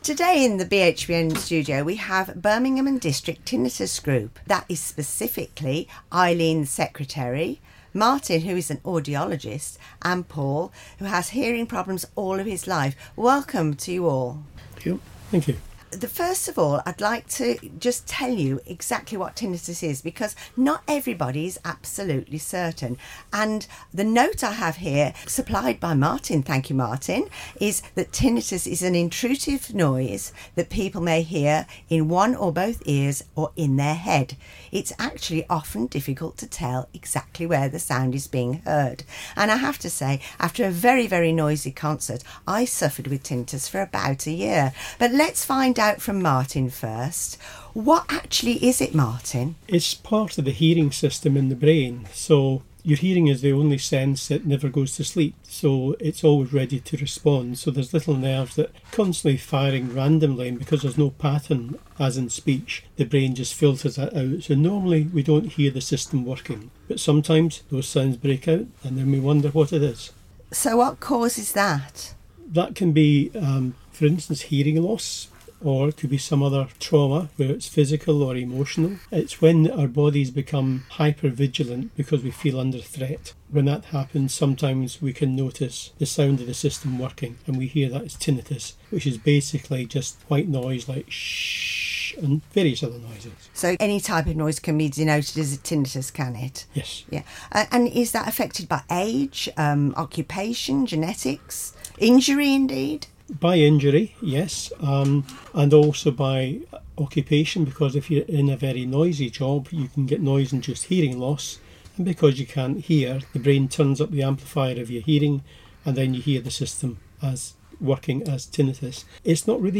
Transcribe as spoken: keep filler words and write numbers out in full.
Today in the B H B N studio we have Birmingham and District Tinnitus Group. That is specifically Eileen, the secretary, Martin, who is an audiologist, and Paul, who has hearing problems all of his life. Welcome to you all. Thank you. Thank you. The first of all, I'd like to just tell you exactly what tinnitus is, because not everybody is absolutely certain. And the note I have here, supplied by Martin, thank you Martin, is that tinnitus is an intrusive noise that people may hear in one or both ears or in their head. It's actually often difficult to tell exactly where the sound is being heard. And I have to say, after a very, very noisy concert, I suffered with tinnitus for about a year. But let's find out from Martin first. What actually is it, Martin? It's part of the hearing system in the brain. So your hearing is the only sense that never goes to sleep. So it's always ready to respond. So there's little nerves that are constantly firing randomly, and because there's no pattern, as in speech, the brain just filters that out. So normally we don't hear the system working. But sometimes those sounds break out and then we wonder what it is. So what causes that? That can be, um, for instance, hearing loss. Or it could be some other trauma, where it's physical or emotional. It's when our bodies become hyper-vigilant because we feel under threat. When that happens, sometimes we can notice the sound of the system working, and we hear that as tinnitus, which is basically just white noise like shh and various other noises. So any type of noise can be denoted as a tinnitus, can it? Yes. Yeah. Uh, and is that affected by age, um, occupation, genetics, injury indeed? By injury, yes, um, and also by occupation, because if you're in a very noisy job, you can get noise-induced hearing loss, and because you can't hear, the brain turns up the amplifier of your hearing, and then you hear the system as working as tinnitus. It's not really